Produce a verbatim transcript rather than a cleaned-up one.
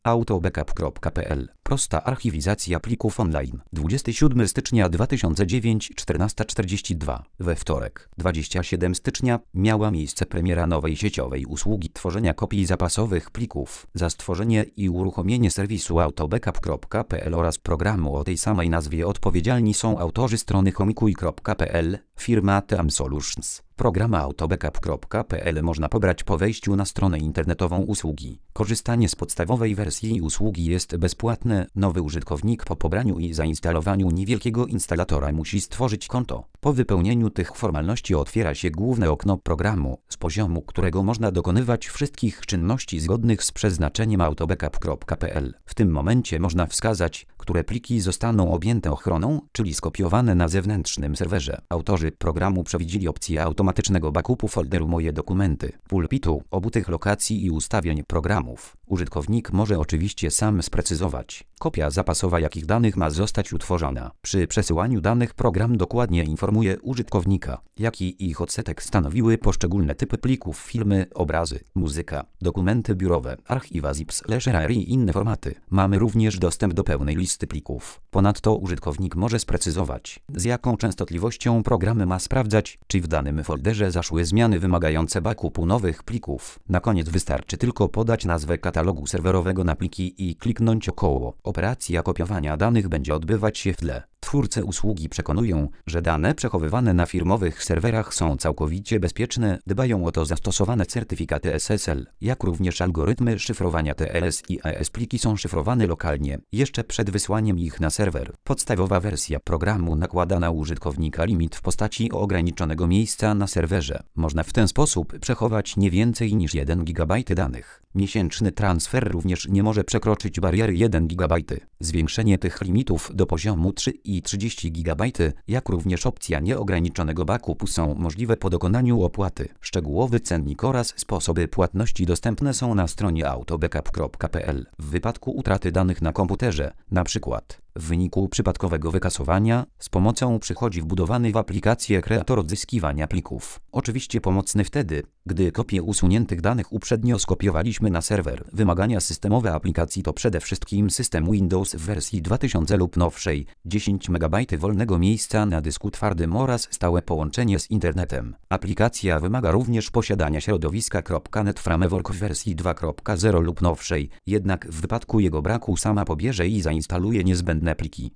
autobackup kropka p l. Prosta archiwizacja plików online. dwudziestego siódmego stycznia dwa tysiące dziewiątego, czternasta czterdzieści dwa. We wtorek, dwudziestego siódmego stycznia, miała miejsce premiera nowej sieciowej usługi tworzenia kopii zapasowych plików. Za stworzenie i uruchomienie serwisu autobackup kropka p l oraz programu o tej samej nazwie odpowiedzialni są autorzy strony homikuj kropka p l, firma T A M Solutions. Program autobackup kropka p l można pobrać po wejściu na stronę internetową usługi. Korzystanie z podstawowej wersji usługi jest bezpłatne. Nowy użytkownik po pobraniu i zainstalowaniu niewielkiego instalatora musi stworzyć konto. Po wypełnieniu tych formalności otwiera się główne okno programu, z poziomu którego można dokonywać wszystkich czynności zgodnych z przeznaczeniem autobackup kropka p l. W tym momencie można wskazać, które pliki zostaną objęte ochroną, czyli skopiowane na zewnętrznym serwerze. Autorzy programu przewidzieli opcję automatycznego backupu folderu Moje dokumenty, pulpitu, obu tych lokacji i ustawień programów. Użytkownik może oczywiście sam sprecyzować, kopia zapasowa jakich danych ma zostać utworzona. Przy przesyłaniu danych program dokładnie informuje użytkownika, jaki ich odsetek stanowiły poszczególne typy plików, filmy, obrazy, muzyka, dokumenty biurowe, archiwa zip slash r r i inne formaty. Mamy również dostęp do pełnej listy plików. Ponadto użytkownik może sprecyzować, z jaką częstotliwością program ma sprawdzać, czy w danym folderze zaszły zmiany wymagające backupu nowych plików. Na koniec wystarczy tylko podać nazwę katalogu serwerowego na pliki i kliknąć około. Operacja kopiowania danych będzie odbywać się w tle. Twórcy usługi przekonują, że dane przechowywane na firmowych serwerach są całkowicie bezpieczne, dbają o to zastosowane certyfikaty S S L, jak również algorytmy szyfrowania T L S i E S. Pliki są szyfrowane lokalnie, jeszcze przed wysłaniem ich na serwer. Podstawowa wersja programu nakłada na użytkownika limit w postaci ograniczonego miejsca na serwerze. Można w ten sposób przechować nie więcej niż jeden gigabajt danych. Miesięczny transfer również nie może przekroczyć bariery jeden gigabajt. Zwiększenie tych limitów do poziomu trzy i trzydzieści gigabajtów, jak również opcja nieograniczonego backupu są możliwe po dokonaniu opłaty. Szczegółowy cennik oraz sposoby płatności dostępne są na stronie autobackup kropka p l. W wypadku utraty danych na komputerze, np. w wyniku przypadkowego wykasowania, z pomocą przychodzi wbudowany w aplikację kreator odzyskiwania plików. Oczywiście pomocny wtedy, gdy kopie usuniętych danych uprzednio skopiowaliśmy na serwer. Wymagania systemowe aplikacji to przede wszystkim system Windows w wersji dwa tysiące lub nowszej, dziesięć megabajtów wolnego miejsca na dysku twardym oraz stałe połączenie z internetem. Aplikacja wymaga również posiadania środowiska .NET Framework w wersji dwa kropka zero lub nowszej, jednak w wypadku jego braku sama pobierze i zainstaluje niezbędne pliki.